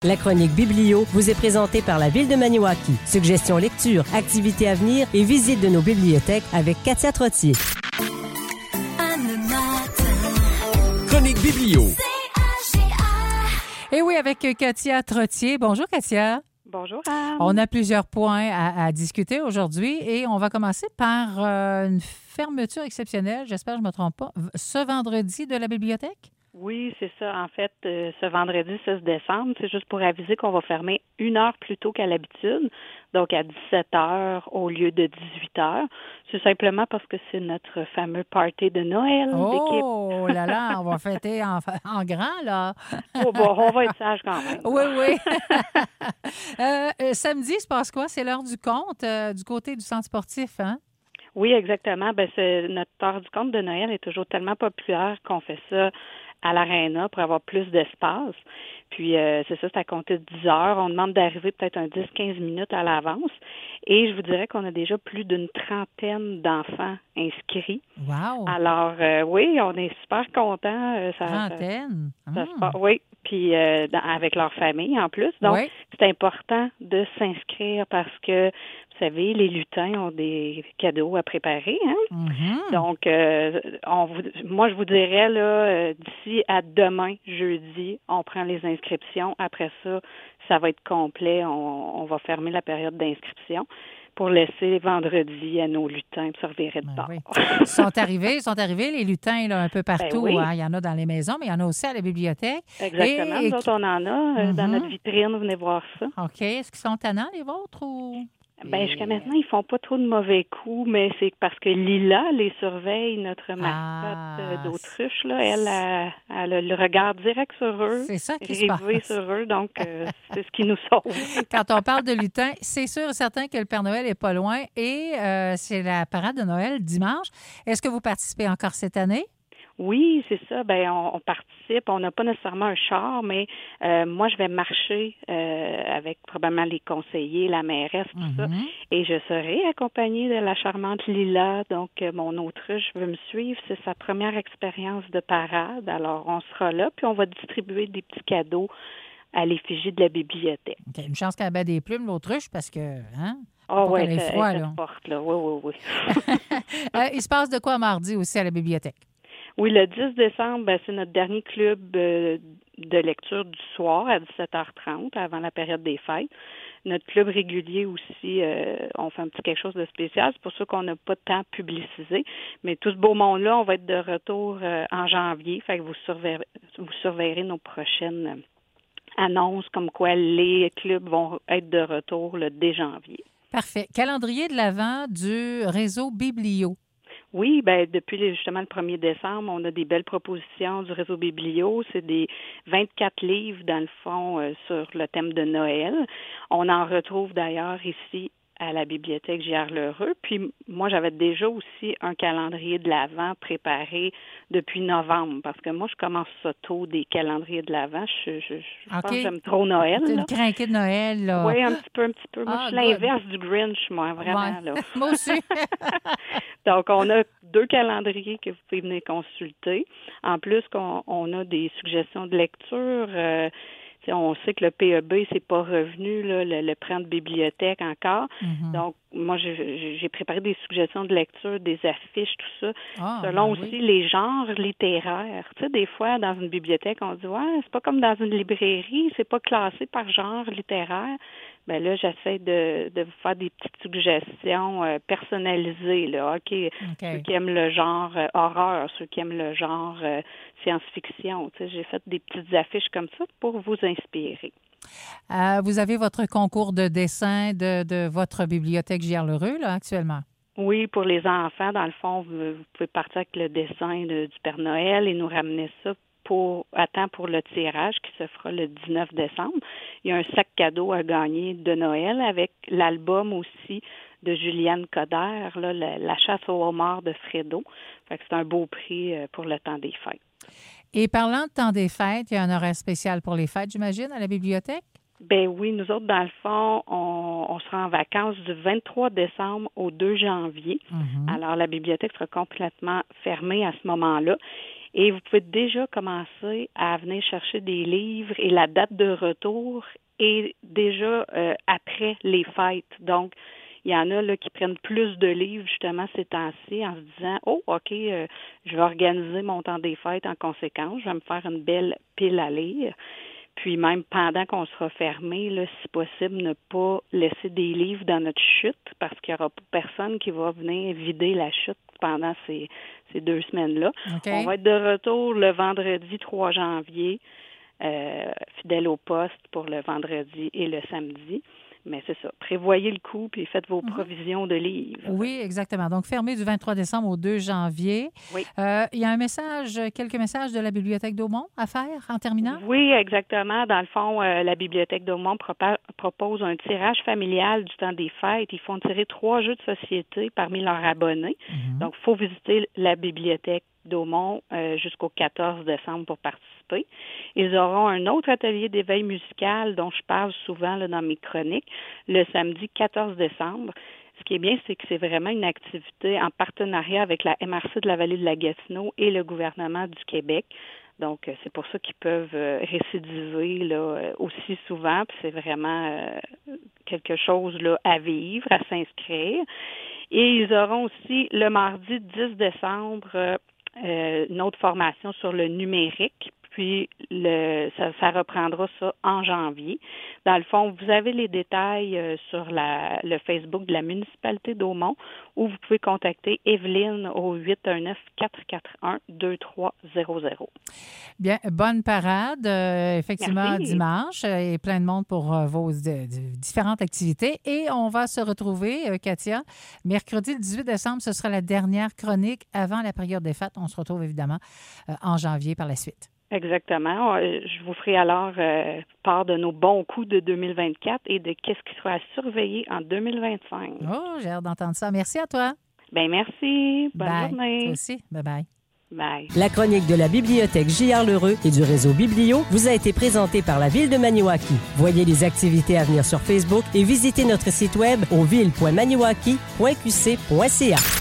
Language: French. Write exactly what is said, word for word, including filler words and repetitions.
La chronique Biblio vous est présentée par la Ville de Maniwaki. Suggestions lecture, activités à venir et visite de nos bibliothèques avec Katia Trottier. Chronique Biblio. Et oui, avec Katia Trottier. Bonjour, Katia. Bonjour, Anne. On a plusieurs points à, à discuter aujourd'hui et on va commencer par euh, une fermeture exceptionnelle, j'espère que je ne me trompe pas, ce vendredi de la bibliothèque? Oui, c'est ça. En fait, euh, ce vendredi seize décembre, c'est juste pour aviser qu'on va fermer une heure plus tôt qu'à l'habitude, donc à dix-sept heures au lieu de dix-huit heures. C'est simplement parce que c'est notre fameux party de Noël d'équipe. Oh là là, on va fêter en, en grand, là. Oh, bon, on va être sage quand même. Oui, oui. euh, samedi, il se passe quoi? C'est l'heure du compte euh, du côté du centre sportif, hein? Oui, exactement. Ben, c'est, notre heure du compte de Noël est toujours tellement populaire qu'on fait ça à l'aréna pour avoir plus d'espace. Puis, euh, c'est ça, c'est à compter de dix heures. On demande d'arriver peut-être un dix à quinze minutes à l'avance. Et je vous dirais qu'on a déjà plus d'une trentaine d'enfants inscrits. Wow! Alors, euh, oui, on est super contents. Euh, ça, Trentaine? Ça, ça ah. se passe, oui, puis euh, dans, avec leur famille en plus. Donc, oui. C'est important de s'inscrire parce que, vous savez, les lutins ont des cadeaux à préparer. Hein? Mm-hmm. Donc, euh, on vous, moi, je vous dirais, là, euh, d'ici à demain, jeudi, on prend les inscriptions. Après ça, ça va être complet. On, on va fermer la période d'inscription pour laisser vendredi à nos lutins se revirer de Ben bord. oui. Ils sont arrivés, ils sont arrivés, les lutins, là, un peu partout. Ben oui. Hein? Il y en a dans les maisons, mais il y en a aussi à la bibliothèque. Exactement. Et... Nous autres, on en a euh, mm-hmm. dans notre vitrine. Venez voir ça. OK. Est-ce qu'ils sont tannants, les vôtres, ou... Ben, jusqu'à maintenant, ils font pas trop de mauvais coups, mais c'est parce que Lila les surveille, notre mascotte ah, d'autruche, là. Elle a, elle a le regard direct sur eux. C'est ça qui se passe. Rivé sur eux, donc euh, c'est ce qui nous sauve. Quand on parle de lutin, c'est sûr et certain que le Père Noël est pas loin et euh, c'est la parade de Noël dimanche. Est-ce que vous participez encore cette année? Oui, c'est ça. Ben, on, on participe. On n'a pas nécessairement un char, mais euh, moi, je vais marcher euh, avec probablement les conseillers, la mairesse, tout mm-hmm. ça. Et je serai accompagnée de la charmante Lila. Donc, euh, mon autruche veut me suivre. C'est sa première expérience de parade. Alors, on sera là, puis on va distribuer des petits cadeaux à l'effigie de la bibliothèque. Okay. Une chance qu'elle ait des plumes, l'autruche, parce que... Hein? Ah oui, elle est froid, elle là. porte, là. Oui, oui, oui. euh, il se passe de quoi mardi aussi à la bibliothèque? Oui, le dix décembre, ben, c'est notre dernier club euh, de lecture du soir à dix-sept heures trente, avant la période des fêtes. Notre club régulier aussi, euh, on fait un petit quelque chose de spécial. C'est pour ça qu'on n'a pas de temps publicisé. Mais tout ce beau monde-là, on va être de retour euh, en janvier. Fait que vous surveillerez, vous surveillerez nos prochaines annonces comme quoi les clubs vont être de retour le dès janvier. Parfait. Calendrier de l'Avent du réseau Biblio. Oui, ben depuis justement le premier décembre, on a des belles propositions du réseau Biblio. C'est des vingt-quatre livres, dans le fond, euh, sur le thème de Noël. On en retrouve d'ailleurs ici à la bibliothèque J R L'Heureux. Puis moi, j'avais déjà aussi un calendrier de l'Avent préparé depuis novembre, parce que moi, je commence ça tôt, des calendriers de l'Avent. Je, je, je okay. pense que j'aime trop Noël. C'est une crinquée de Noël, là. Oui, un petit peu, un petit peu. Moi, ah, je suis l'inverse du Grinch, moi, vraiment. Ouais. Là. moi aussi. Donc, on a deux calendriers que vous pouvez venir consulter. En plus, qu'on on a des suggestions de lecture. Euh, on sait que le P E B, c'est pas revenu, là, le, le prêt de bibliothèque encore. Mm-hmm. Donc, moi, j'ai, j'ai préparé des suggestions de lecture, des affiches, tout ça, ah, selon ben aussi oui. les genres littéraires. Tu sais, des fois, dans une bibliothèque, on dit « Ouais, c'est pas comme dans une librairie, c'est pas classé par genre littéraire. » Bien là, j'essaie de, de vous faire des petites suggestions euh, personnalisées, là. OK, okay. Ceux qui aiment le genre euh, horreur, ceux qui aiment le genre euh, science-fiction. Tu sais, j'ai fait des petites affiches comme ça pour vous inspirer. Euh, vous avez votre concours de dessin de, de votre bibliothèque J R L'Heureux, là, actuellement? Oui, pour les enfants, dans le fond, vous, vous pouvez partir avec le dessin de, du Père Noël et nous ramener ça pour à temps pour le tirage qui se fera le dix-neuf décembre. Il y a un sac cadeau à gagner de Noël avec l'album aussi de Juliane Coder, là, la, la chasse au homard de Fredo. Fait que c'est un beau prix pour le temps des fêtes. Et parlant de temps des fêtes, il y a un horaire spécial pour les fêtes, j'imagine, à la bibliothèque? Ben oui, nous autres, dans le fond, on, on sera en vacances du vingt-trois décembre au deux janvier. Mm-hmm. Alors, la bibliothèque sera complètement fermée à ce moment-là. Et vous pouvez déjà commencer à venir chercher des livres et la date de retour est déjà euh, après les fêtes. Donc, il y en a là, qui prennent plus de livres justement ces temps-ci en se disant « Oh, OK, euh, je vais organiser mon temps des fêtes en conséquence, je vais me faire une belle pile à lire. » Puis même pendant qu'on sera fermé, là, si possible, ne pas laisser des livres dans notre chute parce qu'il n'y aura pas personne qui va venir vider la chute pendant ces, ces deux semaines-là. Okay. On va être de retour le vendredi trois janvier, euh, fidèle au poste pour le vendredi et le samedi. Mais c'est ça. Prévoyez le coup puis faites vos provisions de livres. Oui, exactement. Donc, fermé du vingt-trois décembre au deux janvier. Oui. Euh, il y a un message, quelques messages de la Bibliothèque d'Aumont à faire en terminant? Oui, exactement. Dans le fond, euh, la Bibliothèque d'Aumont propa- propose un tirage familial du temps des fêtes. Ils font tirer trois jeux de société parmi leurs abonnés. Mm-hmm. Donc, il faut visiter la Bibliothèque d'Aumont euh, jusqu'au quatorze décembre pour participer. Ils auront un autre atelier d'éveil musical dont je parle souvent là, dans mes chroniques le samedi quatorze décembre. Ce qui est bien, c'est que c'est vraiment une activité en partenariat avec la M R C de la Vallée de la Gatineau et le gouvernement du Québec. Donc, euh, c'est pour ça qu'ils peuvent euh, récidiver là, euh, aussi souvent. Puis c'est vraiment euh, quelque chose là, à vivre, à s'inscrire. Et ils auront aussi le mardi dix décembre euh, Euh, une autre formation sur le numérique, puis le, ça, ça reprendra ça en janvier. Dans le fond, vous avez les détails euh, sur la, le Facebook de la municipalité d'Aumont ou vous pouvez contacter Evelyne au huit un neuf, quatre quatre un, deux trois zéro zéro. Bien, bonne parade, euh, effectivement, Merci. Dimanche, euh, et plein de monde pour euh, vos de, de, différentes activités. Et on va se retrouver, euh, Katia, mercredi le dix-huit décembre, ce sera la dernière chronique avant la période des fêtes. On se retrouve évidemment euh, en janvier par la suite. Exactement. Je vous ferai alors euh, part de nos bons coups de deux mille vingt-quatre et de qu'est-ce qui sera à surveiller en deux mille vingt-cinq. Oh, j'ai hâte d'entendre ça. Merci à toi. Bien, merci. Bonne bye. journée. Toi aussi. Bye-bye. Bye. La chronique de la Bibliothèque J R Lheureux et du réseau Biblio vous a été présentée par la Ville de Maniwaki. Voyez les activités à venir sur Facebook et visitez notre site web au ville point maniwaki point q c point c a.